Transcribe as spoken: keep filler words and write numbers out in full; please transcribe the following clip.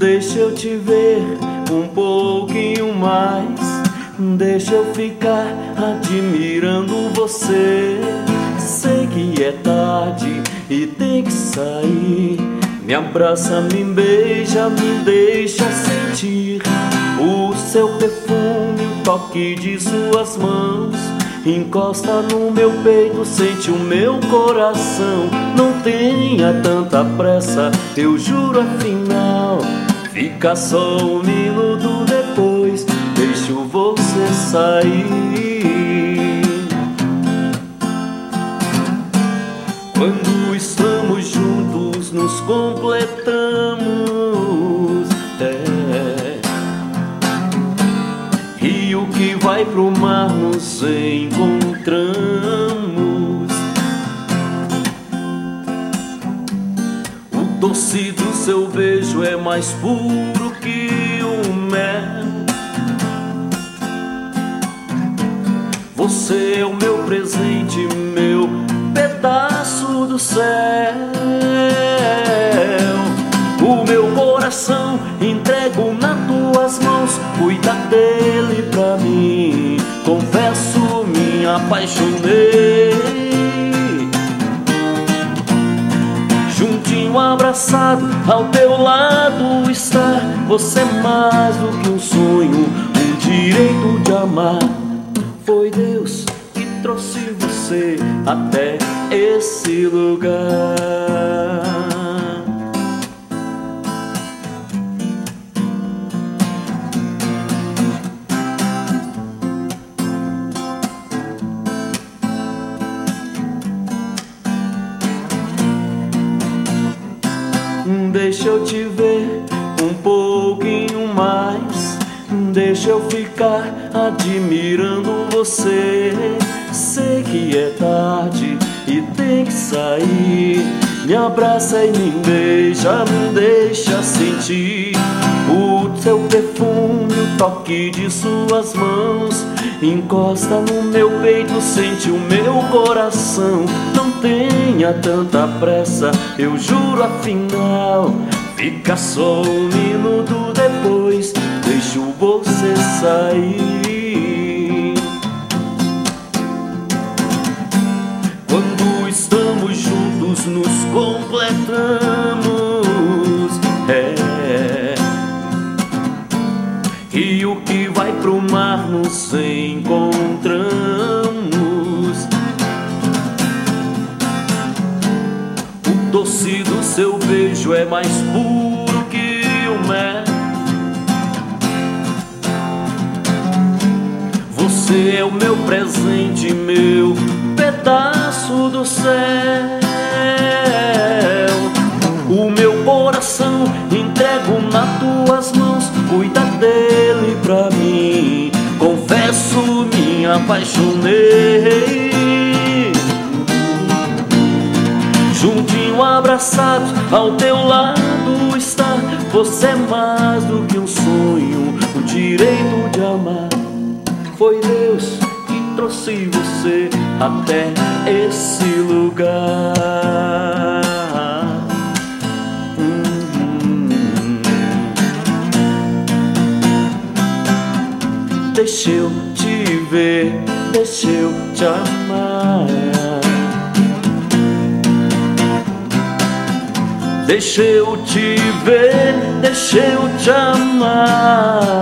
Deixa eu te ver um pouquinho mais, deixa eu ficar admirando você. Sei que é tarde e tem que sair. Me abraça, me beija, me deixa sentir o seu perfume, o toque de suas mãos. Encosta no meu peito, sente o meu coração. Não tenha tanta pressa, eu juro afinal. Fica só um minuto depois, deixo você sair. Quando estamos juntos nos completamos, é. Rio que vai pro mar nos encontramos. O doce do seu beijo é mais puro que o mel. Você é o meu presente, meu pedaço do céu. O meu coração entrego nas tuas mãos. Cuida dele pra mim, confesso, me apaixonei. Juntinho, abraçado, ao teu lado estar. Você é mais do que um sonho, um direito de amar. Foi Deus que trouxe você até esse lugar. Deixa eu te ver um pouquinho mais, deixa eu ficar admirando você. Sei que é tarde e tem que sair. Me abraça e me beija, me deixa sentir o seu perfume, o toque de suas mãos. Encosta no meu peito, sente o meu coração. Não tenha tanta pressa, eu juro afinal. Fica só um minuto depois, deixo você sair. Quando estamos juntos nos completamos, é. Rio que vai pro mar nos encontramos. O doce do seu beijo é mais puro que o mel. Você é o meu presente, meu pedaço do céu. O meu coração entrego nas tuas mãos. Cuida dele pra mim, confesso, me apaixonei. Juntinho, abraçado, ao teu lado estar. Você é mais do que um sonho, o direito de amar. Foi Deus que trouxe você até esse lugar. Deixa eu te ver, deixa eu te amar. Deixa eu te ver, deixa eu te amar.